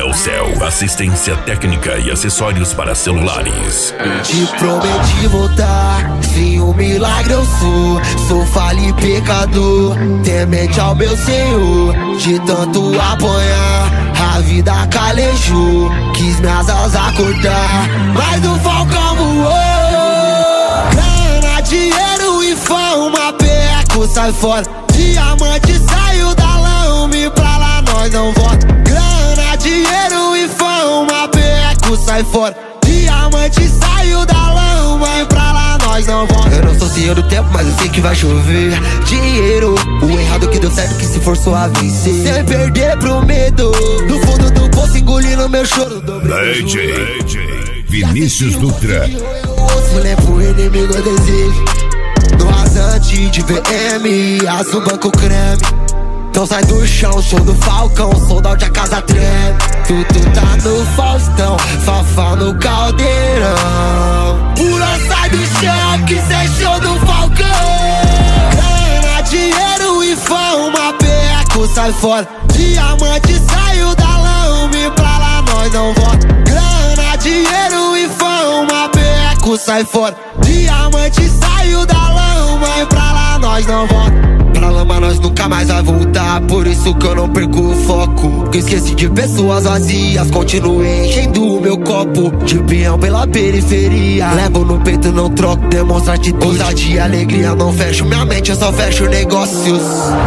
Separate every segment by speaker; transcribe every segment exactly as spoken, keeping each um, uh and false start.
Speaker 1: Elcel, assistência técnica e acessórios para celulares.
Speaker 2: Te prometi voltar, sim, um milagre eu sou. Sou falho e pecador, temente ao meu Senhor. De tanto apanhar, a vida calejou. Quis minhas asas cortar, mas o falcão voou. Grana, dinheiro e fama, perco, sai fora. Diamante saiu da lama, pra lá nós não volta. Grana, dinheiro e fama, perco, sai fora. Diamante saiu da lama, e pra lá nós não volta. Eu não sou senhor do tempo, mas eu sei que vai chover. Dinheiro, o errado que deu certo, que se forçou a vencer. Sem perder pro medo, no fundo do poço engolindo meu choro.
Speaker 1: D J Vinícius Dutra.
Speaker 2: Eu ouço, lembro o inimigo eu desejo. No rasante de V M, azul banco creme. Então sai do chão, show do Falcão, soldado a casa treme. Tudo tá no Faustão, Fafá no caldeirão. Pula, sai do chão, que cê é show do Falcão. Grana, dinheiro e fama, perco, sai fora. Diamante saiu da lama, e pra lá nós não volta. Grana, dinheiro e fama, perco, sai fora. Diamante saiu da lama, e pra lá nós não volta. Pra lama nós nunca mais vai voltar, por isso que eu não perco o foco. Que eu esqueci de pessoas vazias, continuei enchendo o meu copo. De peão pela periferia, levo no peito, não troco, demonstra atitude. Ousadia e alegria, não fecho minha mente, eu só fecho negócios.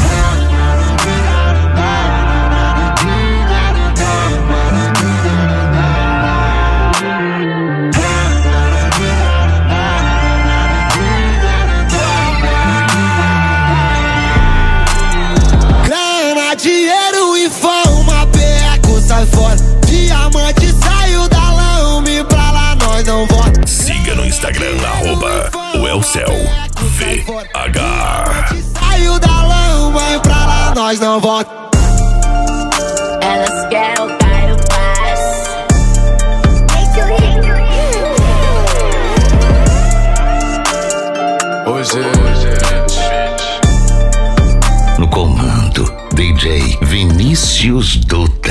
Speaker 2: Dinheiro e fama, perco, sai fora. Diamante saiu da lama, e pra lá nós não volta.
Speaker 1: Siga no Instagram, arroba o Elcel V H.
Speaker 2: Saiu da lama, e pra lá nós não volta.
Speaker 3: Elas querem o Caio Paz.
Speaker 4: Hoje, hoje,
Speaker 1: no comando, D J Vinícius Dutra.